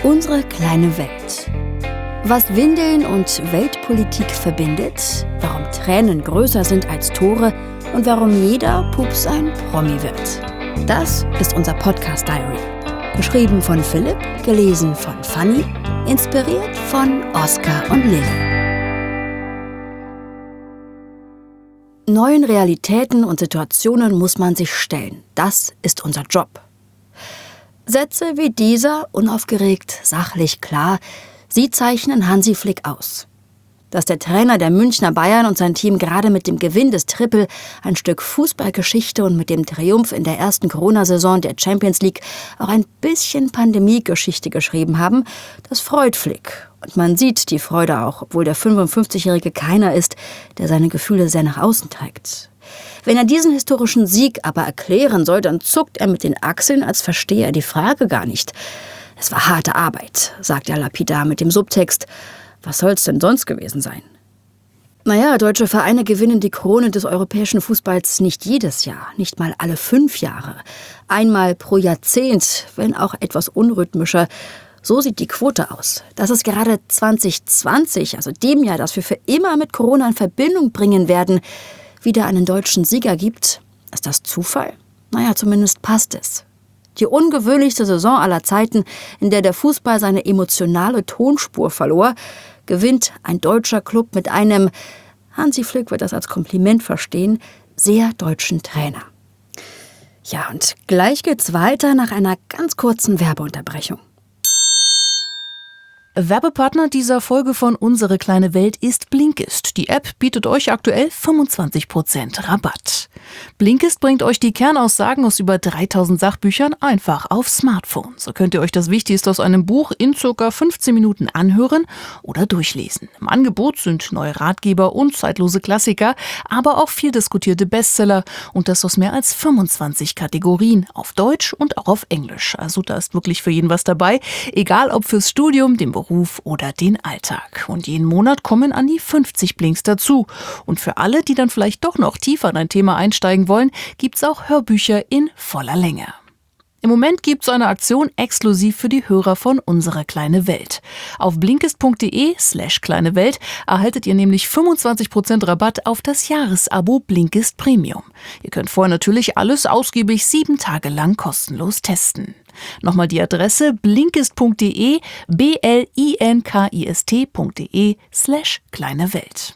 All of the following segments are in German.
Unsere kleine Welt. Was Windeln und Weltpolitik verbindet, warum Tränen größer sind als Tore und warum jeder Pups ein Promi wird. Das ist unser Podcast-Diary. Geschrieben von Philipp, gelesen von Fanny, inspiriert von Oskar und Lilly. Neuen Realitäten und Situationen muss man sich stellen. Das ist unser Job. Sätze wie dieser, unaufgeregt, sachlich, klar, sie zeichnen Hansi Flick aus. Dass der Trainer der Münchner Bayern und sein Team gerade mit dem Gewinn des Triple ein Stück Fußballgeschichte und mit dem Triumph in der ersten Corona-Saison der Champions League auch ein bisschen Pandemiegeschichte geschrieben haben, das freut Flick. Und man sieht die Freude auch, obwohl der 55-Jährige keiner ist, der seine Gefühle sehr nach außen trägt. Wenn er diesen historischen Sieg aber erklären soll, dann zuckt er mit den Achseln, als verstehe er die Frage gar nicht. Es war harte Arbeit, sagt er lapidar mit dem Subtext. Was soll's denn sonst gewesen sein? Naja, deutsche Vereine gewinnen die Krone des europäischen Fußballs nicht jedes Jahr, nicht mal alle 5 Jahre. Einmal pro Jahrzehnt, wenn auch etwas unrhythmischer. So sieht die Quote aus. Dass es gerade 2020, also dem Jahr, das wir für immer mit Corona in Verbindung bringen werden, wieder einen deutschen Sieger gibt, ist das Zufall? Naja, zumindest passt es. Die ungewöhnlichste Saison aller Zeiten, in der der Fußball seine emotionale Tonspur verlor, gewinnt ein deutscher Club mit einem, Hansi Flick wird das als Kompliment verstehen, sehr deutschen Trainer. Ja, und gleich geht's weiter nach einer ganz kurzen Werbeunterbrechung. Werbepartner dieser Folge von Unsere kleine Welt ist Blinkist. Die App bietet euch aktuell 25% Rabatt. Blinkist bringt euch die Kernaussagen aus über 3000 Sachbüchern einfach aufs Smartphone. So könnt ihr euch das Wichtigste aus einem Buch in ca. 15 Minuten anhören oder durchlesen. Im Angebot sind neue Ratgeber und zeitlose Klassiker, aber auch viel diskutierte Bestseller und das aus mehr als 25 Kategorien, auf Deutsch und auch auf Englisch. Also da ist wirklich für jeden was dabei, egal ob fürs Studium, den Beruf oder den Alltag. Und jeden Monat kommen an die 50 Blinks dazu. Und für alle, die dann vielleicht doch noch tiefer in ein Thema einsteigen wollen, gibt's auch Hörbücher in voller Länge. Im Moment gibt's eine Aktion exklusiv für die Hörer von Unsere kleine Welt. Auf blinkist.de/kleine Welt erhaltet ihr nämlich 25% Rabatt auf das Jahresabo Blinkist Premium. Ihr könnt vorher natürlich alles ausgiebig 7 Tage lang kostenlos testen. Nochmal die Adresse blinkist.de, blinkist.de/kleine Welt.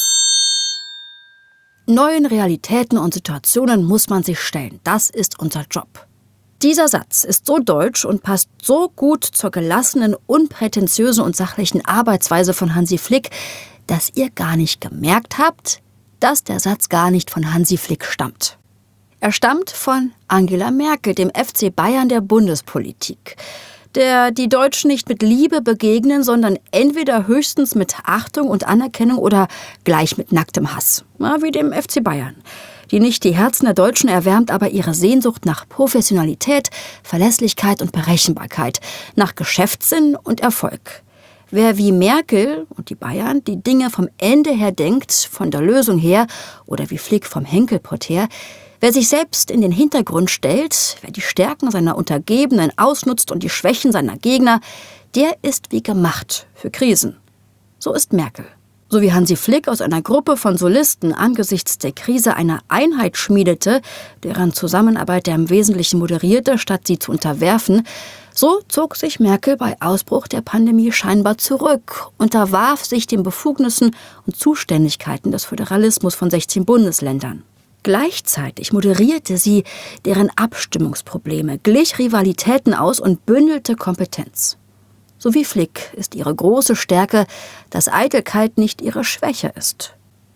Neuen Realitäten und Situationen muss man sich stellen. Das ist unser Job. Dieser Satz ist so deutsch und passt so gut zur gelassenen, unprätentiösen und sachlichen Arbeitsweise von Hansi Flick, dass ihr gar nicht gemerkt habt, dass der Satz gar nicht von Hansi Flick stammt. Er stammt von Angela Merkel, dem FC Bayern der Bundespolitik, der die Deutschen nicht mit Liebe begegnen, sondern entweder höchstens mit Achtung und Anerkennung oder gleich mit nacktem Hass, wie dem FC Bayern, die nicht die Herzen der Deutschen erwärmt, aber ihre Sehnsucht nach Professionalität, Verlässlichkeit und Berechenbarkeit, nach Geschäftssinn und Erfolg. Wer wie Merkel und die Bayern die Dinge vom Ende her denkt, von der Lösung her oder wie Flick vom Henkelpott her, wer sich selbst in den Hintergrund stellt, wer die Stärken seiner Untergebenen ausnutzt und die Schwächen seiner Gegner, der ist wie gemacht für Krisen. So ist Merkel. So wie Hansi Flick aus einer Gruppe von Solisten angesichts der Krise eine Einheit schmiedete, deren Zusammenarbeit er im Wesentlichen moderierte, statt sie zu unterwerfen, so zog sich Merkel bei Ausbruch der Pandemie scheinbar zurück, unterwarf sich den Befugnissen und Zuständigkeiten des Föderalismus von 16 Bundesländern. Gleichzeitig moderierte sie deren Abstimmungsprobleme, glich Rivalitäten aus und bündelte Kompetenz. So wie Flick ist ihre große Stärke, dass Eitelkeit nicht ihre Schwäche ist.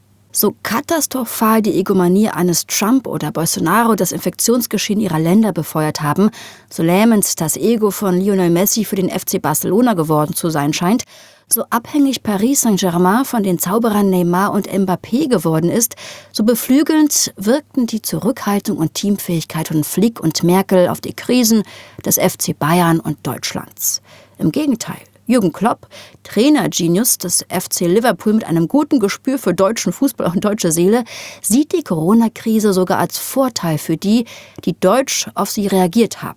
So katastrophal die Egomanie eines Trump oder Bolsonaro das Infektionsgeschehen ihrer Länder befeuert haben, so lähmend das Ego von Lionel Messi für den FC Barcelona geworden zu sein scheint, so abhängig Paris Saint-Germain von den Zauberern Neymar und Mbappé geworden ist, so beflügelnd wirkten die Zurückhaltung und Teamfähigkeit von Flick und Merkel auf die Krisen des FC Bayern und Deutschlands. Im Gegenteil, Jürgen Klopp, Trainergenius des FC Liverpool mit einem guten Gespür für deutschen Fußball und deutsche Seele, sieht die Corona-Krise sogar als Vorteil für die, die deutsch auf sie reagiert haben.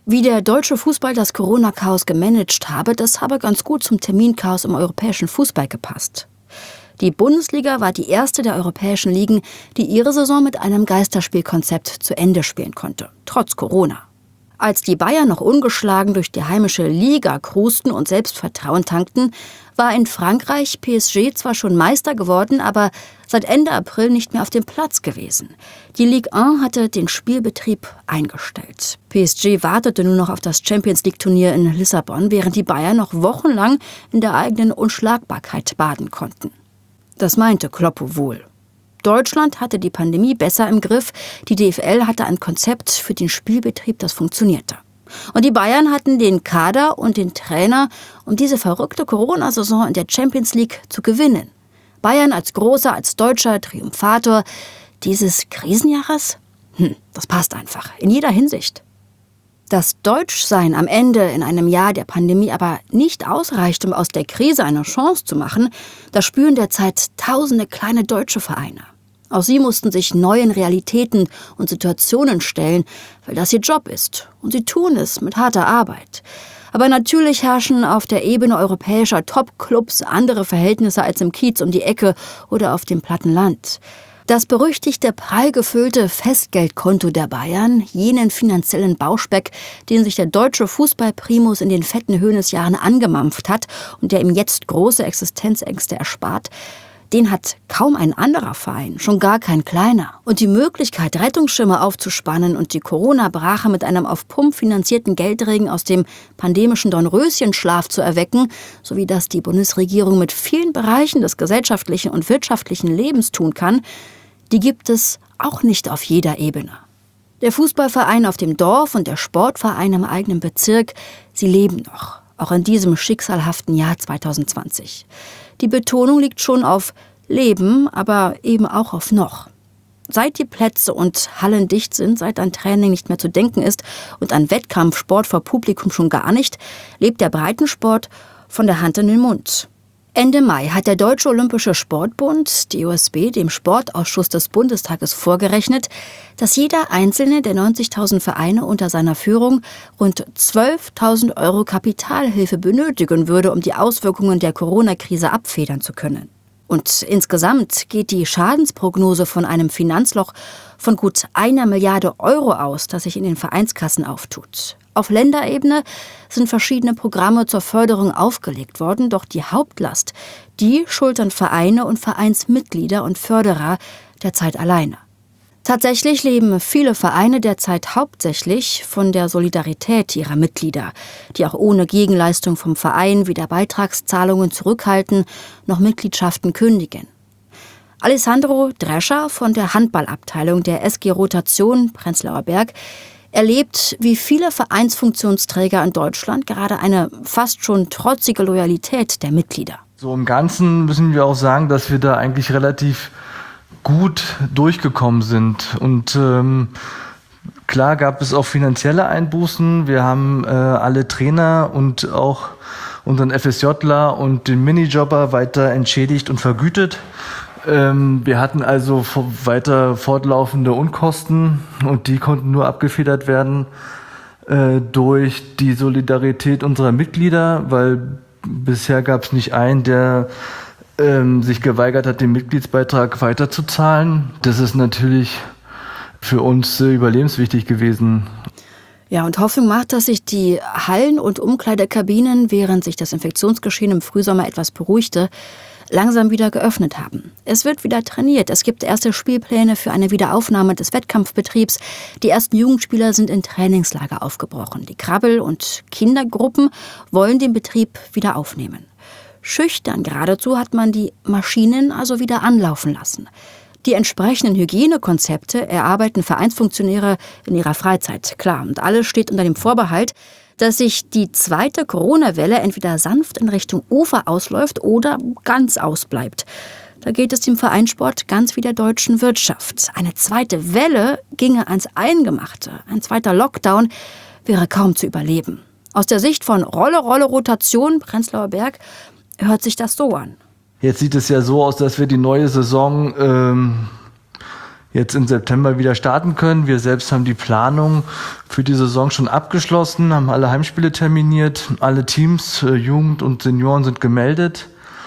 Wie der deutsche Fußball das Corona-Chaos gemanagt habe, das habe ganz gut zum Terminchaos im europäischen Fußball gepasst. Die Bundesliga war die erste der europäischen Ligen, die ihre Saison mit einem Geisterspielkonzept zu Ende spielen konnte, trotz Corona. Als die Bayern noch ungeschlagen durch die heimische Liga krusten und Selbstvertrauen tankten, war in Frankreich PSG zwar schon Meister geworden, aber seit Ende April nicht mehr auf dem Platz gewesen. Die Ligue 1 hatte den Spielbetrieb eingestellt. PSG wartete nur noch auf das Champions-League-Turnier in Lissabon, während die Bayern noch wochenlang in der eigenen Unschlagbarkeit baden konnten. Das meinte Kloppo wohl. Deutschland hatte die Pandemie besser im Griff. Die DFL hatte ein Konzept für den Spielbetrieb, das funktionierte. Und die Bayern hatten den Kader und den Trainer, um diese verrückte Corona-Saison in der Champions League zu gewinnen. Bayern als großer, als deutscher Triumphator dieses Krisenjahres? Das passt einfach, in jeder Hinsicht. Dass Deutschsein am Ende in einem Jahr der Pandemie aber nicht ausreicht, um aus der Krise eine Chance zu machen, das spüren derzeit tausende kleine deutsche Vereine. Auch sie mussten sich neuen Realitäten und Situationen stellen, weil das ihr Job ist. Und sie tun es mit harter Arbeit. Aber natürlich herrschen auf der Ebene europäischer Top-Clubs andere Verhältnisse als im Kiez um die Ecke oder auf dem platten Land. Das berüchtigte, prall gefüllte Festgeldkonto der Bayern, jenen finanziellen Bauspeck, den sich der deutsche Fußballprimus in den fetten Hoeneß-Jahren angemampft hat und der ihm jetzt große Existenzängste erspart, den hat kaum ein anderer Verein, schon gar kein kleiner. Und die Möglichkeit, Rettungsschirme aufzuspannen und die Corona-Brache mit einem auf Pump finanzierten Geldregen aus dem pandemischen Dornröschenschlaf zu erwecken, so wie das die Bundesregierung mit vielen Bereichen des gesellschaftlichen und wirtschaftlichen Lebens tun kann, die gibt es auch nicht auf jeder Ebene. Der Fußballverein auf dem Dorf und der Sportverein im eigenen Bezirk, sie leben noch, auch in diesem schicksalhaften Jahr 2020. Die Betonung liegt schon auf Leben, aber eben auch auf noch. Seit die Plätze und Hallen dicht sind, seit an Training nicht mehr zu denken ist und an Wettkampfsport vor Publikum schon gar nicht, lebt der Breitensport von der Hand in den Mund. Ende Mai hat der Deutsche Olympische Sportbund, DOSB, dem Sportausschuss des Bundestages vorgerechnet, dass jeder einzelne der 90.000 Vereine unter seiner Führung rund 12.000 € Kapitalhilfe benötigen würde, um die Auswirkungen der Corona-Krise abfedern zu können. Und insgesamt geht die Schadensprognose von einem Finanzloch von gut 1 Milliarde € aus, das sich in den Vereinskassen auftut. Auf Länderebene sind verschiedene Programme zur Förderung aufgelegt worden, doch die Hauptlast, die schultern Vereine und Vereinsmitglieder und Förderer derzeit alleine. Tatsächlich leben viele Vereine derzeit hauptsächlich von der Solidarität ihrer Mitglieder, die auch ohne Gegenleistung vom Verein weder Beitragszahlungen zurückhalten noch Mitgliedschaften kündigen. Alessandro Drescher von der Handballabteilung der SG Rotation Prenzlauer Berg erlebt, wie viele Vereinsfunktionsträger in Deutschland gerade eine fast schon trotzige Loyalität der Mitglieder. So im Ganzen müssen wir auch sagen, dass wir da eigentlich relativ gut durchgekommen sind. Und klar gab es auch finanzielle Einbußen. Wir haben alle Trainer und auch unseren FSJler und den Minijobber weiter entschädigt und vergütet. Wir hatten also weiter fortlaufende Unkosten und die konnten nur abgefedert werden durch die Solidarität unserer Mitglieder, weil bisher gab es nicht einen, der sich geweigert hat, den Mitgliedsbeitrag weiterzuzahlen. Das ist natürlich für uns überlebenswichtig gewesen. Ja, und Hoffnung macht, dass sich die Hallen und Umkleidekabinen, während sich das Infektionsgeschehen im Frühsommer etwas beruhigte, langsam wieder geöffnet haben. Es wird wieder trainiert. Es gibt erste Spielpläne für eine Wiederaufnahme des Wettkampfbetriebs. Die ersten Jugendspieler sind in Trainingslager aufgebrochen. Die Krabbel- und Kindergruppen wollen den Betrieb wieder aufnehmen. Schüchtern geradezu hat man die Maschinen also wieder anlaufen lassen. Die entsprechenden Hygienekonzepte erarbeiten Vereinsfunktionäre in ihrer Freizeit, klar. Und alles steht unter dem Vorbehalt, dass sich die zweite Corona-Welle entweder sanft in Richtung Ufer ausläuft oder ganz ausbleibt. Da geht es dem Vereinssport ganz wie der deutschen Wirtschaft. Eine zweite Welle ginge ans Eingemachte. Ein zweiter Lockdown wäre kaum zu überleben. Aus der Sicht von Rolle, Rotation, Prenzlauer Berg, hört sich das so an. Jetzt sieht es ja so aus, dass wir die neue Saison jetzt im September wieder starten können. Wir selbst haben die Planung für die Saison schon abgeschlossen, haben alle Heimspiele terminiert, alle Teams, Jugend und Senioren sind gemeldet.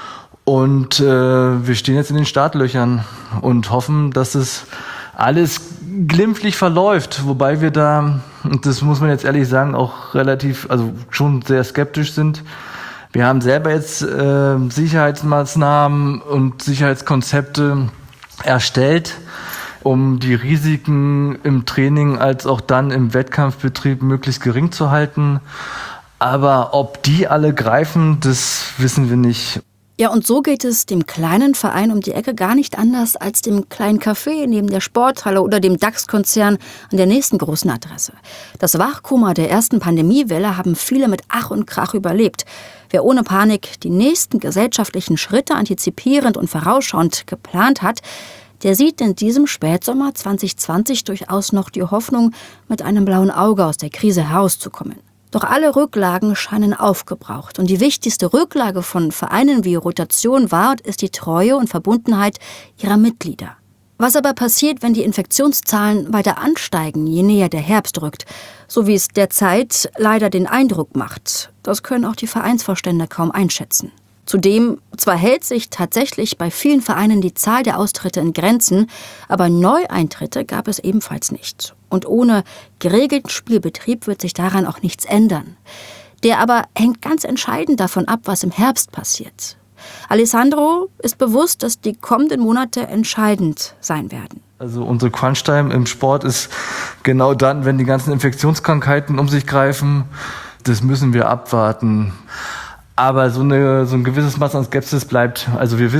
Und wir stehen jetzt in den Startlöchern und hoffen, dass es alles glimpflich verläuft. Wobei wir da, und das muss man jetzt ehrlich sagen, auch schon sehr skeptisch sind. Wir haben selber jetzt Sicherheitsmaßnahmen und Sicherheitskonzepte erstellt, um die Risiken im Training als auch dann im Wettkampfbetrieb möglichst gering zu halten. Aber ob die alle greifen, das wissen wir nicht. Ja, und so geht es dem kleinen Verein um die Ecke gar nicht anders als dem kleinen Café neben der Sporthalle oder dem DAX-Konzern an der nächsten großen Adresse. Das Wachkoma der ersten Pandemiewelle haben viele mit Ach und Krach überlebt. Wer ohne Panik die nächsten gesellschaftlichen Schritte antizipierend und vorausschauend geplant hat, der sieht in diesem Spätsommer 2020 durchaus noch die Hoffnung, mit einem blauen Auge aus der Krise herauszukommen. Doch alle Rücklagen scheinen aufgebraucht. Und die wichtigste Rücklage von Vereinen wie Rotation war und ist die Treue und Verbundenheit ihrer Mitglieder. Was aber passiert, wenn die Infektionszahlen weiter ansteigen, je näher der Herbst rückt? So wie es derzeit leider den Eindruck macht. Das können auch die Vereinsvorstände kaum einschätzen. Zudem, zwar hält sich tatsächlich bei vielen Vereinen die Zahl der Austritte in Grenzen, aber Neueintritte gab es ebenfalls nicht. Und ohne geregelten Spielbetrieb wird sich daran auch nichts ändern. Der aber hängt ganz entscheidend davon ab, was im Herbst passiert. Alessandro ist bewusst, dass die kommenden Monate entscheidend sein werden. Also unsere Crunch-Time im Sport ist genau dann, wenn die ganzen Infektionskrankheiten um sich greifen. Das müssen wir abwarten. Aber so ein gewisses Maß an Skepsis bleibt. Also wir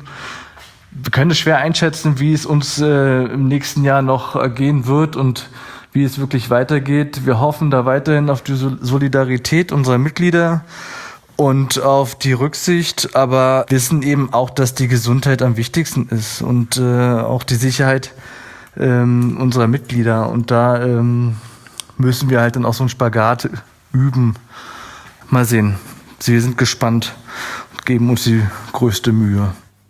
können es schwer einschätzen, wie es uns im nächsten Jahr noch gehen wird und wie es wirklich weitergeht. Wir hoffen da weiterhin auf die Solidarität unserer Mitglieder und auf die Rücksicht, aber wissen eben auch, dass die Gesundheit am wichtigsten ist und auch die Sicherheit unserer Mitglieder. Und da müssen wir halt dann auch so einen Spagat üben. Mal sehen. Wir sind gespannt und geben uns die größte Mühe.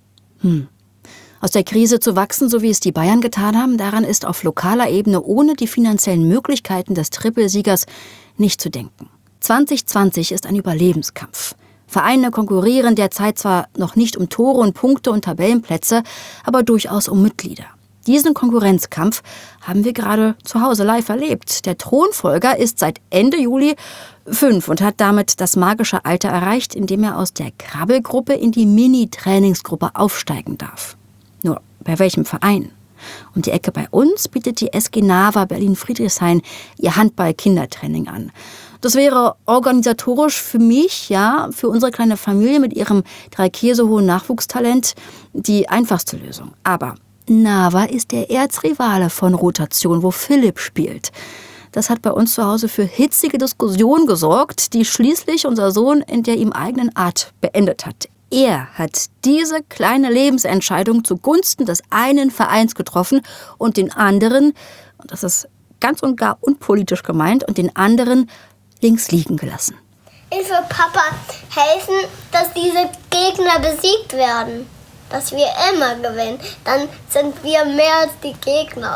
Aus der Krise zu wachsen, so wie es die Bayern getan haben, daran ist auf lokaler Ebene ohne die finanziellen Möglichkeiten des Trippelsiegers nicht zu denken. 2020 ist ein Überlebenskampf. Vereine konkurrieren derzeit zwar noch nicht um Tore und Punkte und Tabellenplätze, aber durchaus um Mitglieder. Diesen Konkurrenzkampf haben wir gerade zu Hause live erlebt. Der Thronfolger ist seit Ende Juli 5 und hat damit das magische Alter erreicht, in dem er aus der Krabbelgruppe in die Mini-Trainingsgruppe aufsteigen darf. Nur, bei welchem Verein? Um die Ecke bei uns bietet die SG Nava Berlin-Friedrichshain ihr Handball-Kindertraining an. Das wäre organisatorisch für mich, ja, für unsere kleine Familie mit ihrem 3 Käse hohen Nachwuchstalent die einfachste Lösung. Aber Nava ist der Erzrivale von Rotation, wo Philipp spielt. Das hat bei uns zu Hause für hitzige Diskussionen gesorgt, die schließlich unser Sohn in der ihm eigenen Art beendet hat. Er hat diese kleine Lebensentscheidung zugunsten des einen Vereins getroffen und den anderen, und das ist ganz und gar unpolitisch gemeint, und den anderen links liegen gelassen. Ich will Papa helfen, dass diese Gegner besiegt werden. Dass wir immer gewinnen. Dann sind wir mehr als die Gegner.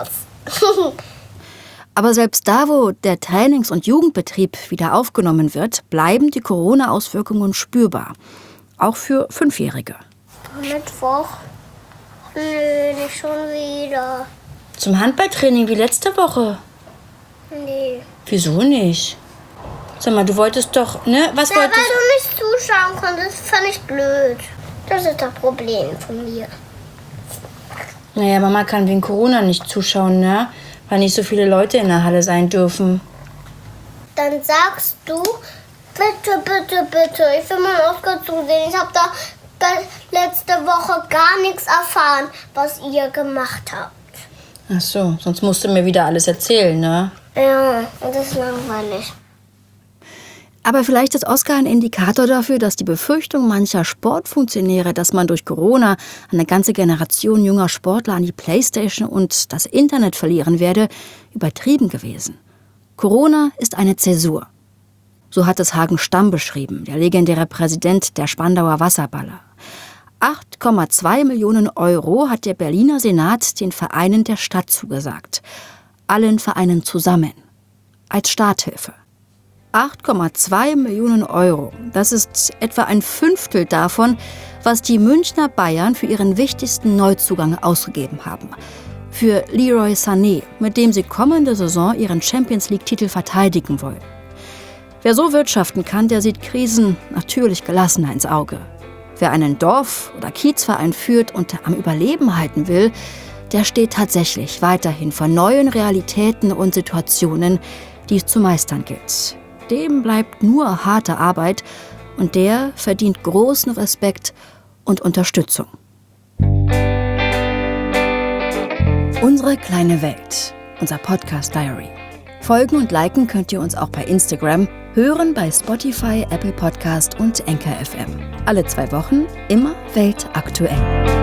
Aber selbst da, wo der Trainings- und Jugendbetrieb wieder aufgenommen wird, bleiben die Corona-Auswirkungen spürbar. Auch für 5-Jährige. Mittwoch? Nö, nicht schon wieder. Zum Handballtraining wie letzte Woche? Nee. Wieso nicht? Sag mal, du wolltest doch, ne? Was Na, wolltest weil du nicht zuschauen konntest, fand ich blöd. Das ist das Problem von mir. Naja, Mama kann wegen Corona nicht zuschauen, ne? Weil nicht so viele Leute in der Halle sein dürfen. Dann sagst du, bitte, bitte, bitte, ich will mal Oskar zusehen. Ich habe da letzte Woche gar nichts erfahren, was ihr gemacht habt. Ach so, sonst musst du mir wieder alles erzählen, ne? Ja, und das ist langweilig. Aber vielleicht ist Oskar ein Indikator dafür, dass die Befürchtung mancher Sportfunktionäre, dass man durch Corona eine ganze Generation junger Sportler an die Playstation und das Internet verlieren werde, übertrieben gewesen. Corona ist eine Zäsur. So hat es Hagen Stamm beschrieben, der legendäre Präsident der Spandauer Wasserballer. 8,2 Millionen Euro hat der Berliner Senat den Vereinen der Stadt zugesagt. Allen Vereinen zusammen. Als Starthilfe. 8,2 Millionen Euro. Das ist etwa ein Fünftel davon, was die Münchner Bayern für ihren wichtigsten Neuzugang ausgegeben haben. Für Leroy Sané, mit dem sie kommende Saison ihren Champions-League-Titel verteidigen wollen. Wer so wirtschaften kann, der sieht Krisen natürlich gelassener ins Auge. Wer einen Dorf- oder Kiezverein führt und am Überleben halten will, der steht tatsächlich weiterhin vor neuen Realitäten und Situationen, die es zu meistern gilt. Dem bleibt nur harte Arbeit und der verdient großen Respekt und Unterstützung. Unsere kleine Welt, unser Podcast Diary. Folgen und liken könnt ihr uns auch bei Instagram, hören bei Spotify, Apple Podcast und Anchor FM. Alle 2 Wochen, immer weltaktuell.